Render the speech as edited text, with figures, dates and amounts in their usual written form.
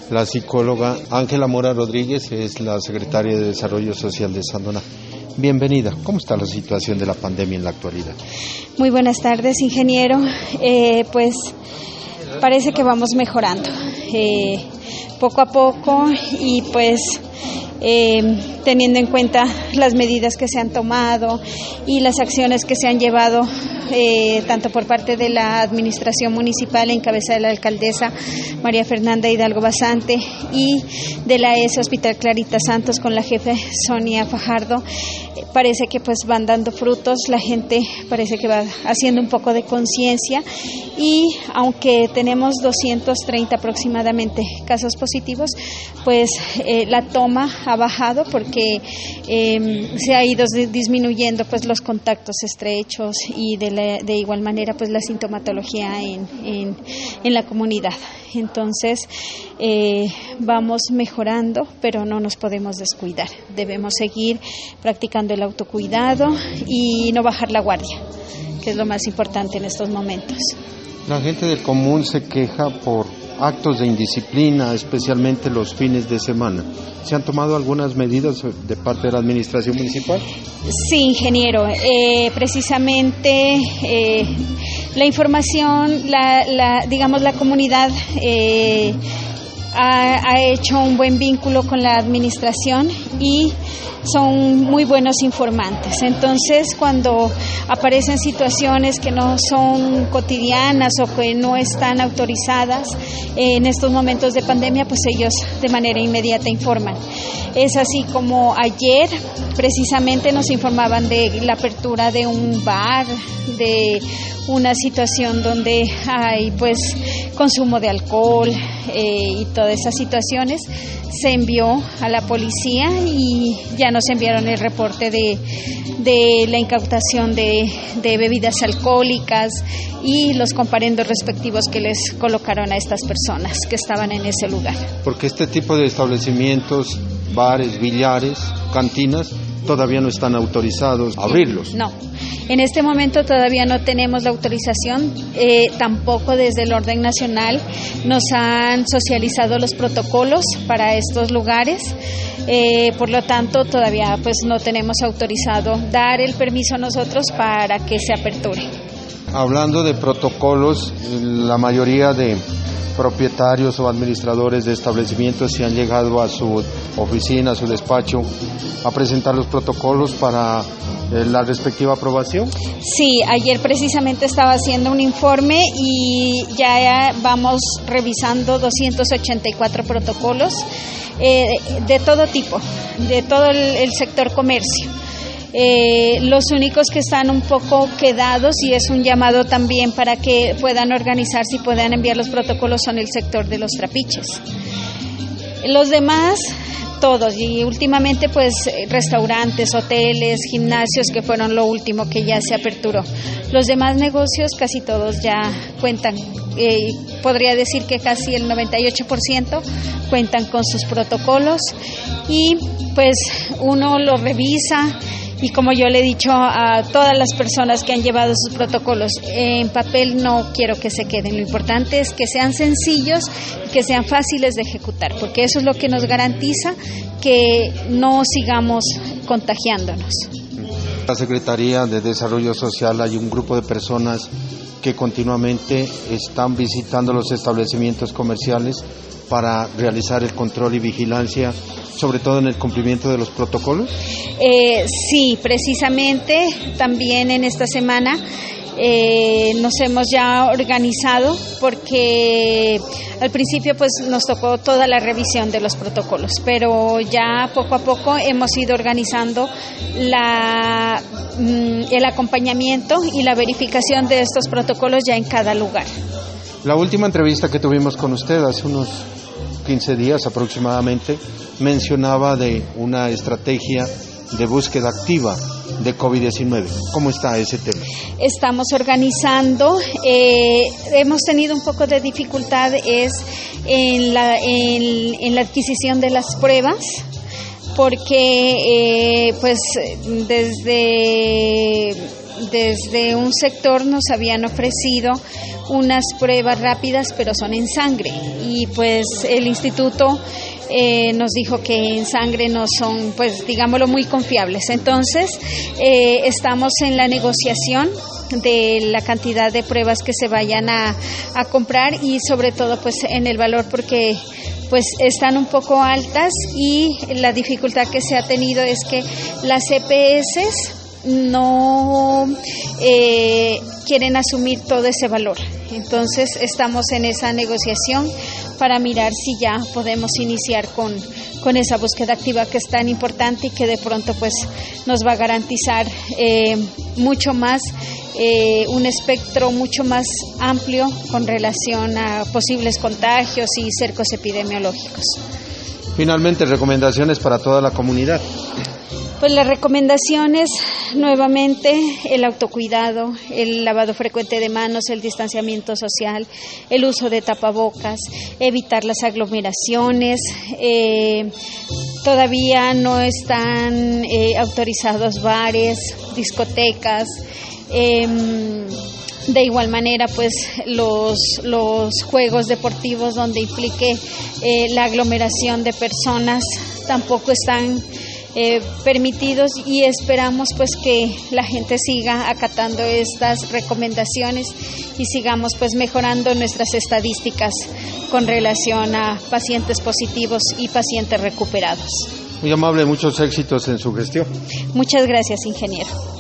La psicóloga Ángela Mora Rodríguez es la secretaria de Desarrollo Social de Sandoná. Bienvenida. ¿Cómo está la situación de la pandemia en la actualidad? Muy buenas tardes, ingeniero. Pues parece que vamos mejorando poco a poco y pues teniendo en cuenta las medidas que se han tomado y las acciones que se han llevado tanto por parte de la administración municipal en cabeza de la alcaldesa María Fernanda Hidalgo Basante y de la ES Hospital Clarita Santos con la jefe Sonia Fajardo, parece que pues van dando frutos, la gente parece que va haciendo un poco de conciencia y aunque tenemos 230 aproximadamente casos positivos, pues la toma ha bajado porque se ha ido disminuyendo pues los contactos estrechos y de igual manera pues la sintomatología en la comunidad. Entonces vamos mejorando, pero no nos podemos descuidar. Debemos seguir practicando el autocuidado y no bajar la guardia, que es lo más importante en estos momentos. La gente del común se queja por actos de indisciplina, especialmente los fines de semana. ¿Se han tomado algunas medidas de parte de la administración municipal? Sí, ingeniero. Precisamente la información, la comunidad ha hecho un buen vínculo con la administración y son muy buenos informantes. Entonces, cuando aparecen situaciones que no son cotidianas o que no están autorizadas en estos momentos de pandemia, pues ellos de manera inmediata informan. Es así como ayer precisamente nos informaban de la apertura de un bar, de una situación donde hay pues consumo de alcohol y todas esas situaciones. Se envió a la policía y ya nos enviaron el reporte de la incautación de bebidas alcohólicas y los comparendos respectivos que les colocaron a estas personas que estaban en ese lugar. Porque este tipo de establecimientos, bares, billares, cantinas, todavía no están autorizados a abrirlos. No, en este momento todavía no tenemos la autorización, tampoco desde el orden nacional nos han socializado los protocolos para estos lugares, por lo tanto todavía pues no tenemos autorizado dar el permiso a nosotros para que se aperture. Hablando de protocolos, la mayoría de propietarios o administradores de establecimientos se han llegado a su oficina, a su despacho, a presentar los protocolos para la respectiva aprobación. Sí, ayer precisamente estaba haciendo un informe y ya vamos revisando 284 protocolos de todo tipo, de todo el sector comercio. Los únicos que están un poco quedados, y es un llamado también para que puedan organizarse y puedan enviar los protocolos, son el sector de los trapiches. Los demás, todos, y últimamente pues restaurantes, hoteles, gimnasios, que fueron lo último que ya se aperturó. Los demás negocios casi todos ya cuentan, podría decir que casi el 98% cuentan con sus protocolos y pues uno lo revisa. Y como yo le he dicho a todas las personas que han llevado sus protocolos, en papel no quiero que se queden. Lo importante es que sean sencillos y que sean fáciles de ejecutar, porque eso es lo que nos garantiza que no sigamos contagiándonos. En la Secretaría de Desarrollo Social hay un grupo de personas que continuamente están visitando los establecimientos comerciales para realizar el control y vigilancia, sobre todo en el cumplimiento de los protocolos. Sí, precisamente también en esta semana nos hemos ya organizado porque al principio pues nos tocó toda la revisión de los protocolos, pero ya poco a poco hemos ido organizando el acompañamiento y la verificación de estos protocolos ya en cada lugar. La última entrevista que tuvimos con usted hace unos 15 días aproximadamente mencionaba de una estrategia de búsqueda activa de COVID-19. ¿Cómo está ese tema? Estamos organizando, hemos tenido un poco de dificultades en la adquisición de las pruebas, porque pues desde desde un sector nos habían ofrecido unas pruebas rápidas, pero son en sangre, y pues el instituto nos dijo que en sangre no son, pues digámoslo, muy confiables. Entonces estamos en la negociación de la cantidad de pruebas que se vayan a comprar, y sobre todo pues en el valor, porque pues están un poco altas, y la dificultad que se ha tenido es que las EPS no quieren asumir todo ese valor. Entonces estamos en esa negociación para mirar si ya podemos iniciar con esa búsqueda activa, que es tan importante y que de pronto pues nos va a garantizar mucho más, un espectro mucho más amplio con relación a posibles contagios y cercos epidemiológicos. Finalmente, recomendaciones para toda la comunidad. Pues las recomendaciones, nuevamente, el autocuidado, el lavado frecuente de manos, el distanciamiento social, el uso de tapabocas, evitar las aglomeraciones. Todavía no están autorizados bares, discotecas. De igual manera, pues los juegos deportivos donde implique la aglomeración de personas tampoco están permitidos, y esperamos pues que la gente siga acatando estas recomendaciones y sigamos pues mejorando nuestras estadísticas con relación a pacientes positivos y pacientes recuperados. Muy amable, muchos éxitos en su gestión. Muchas gracias, ingeniero.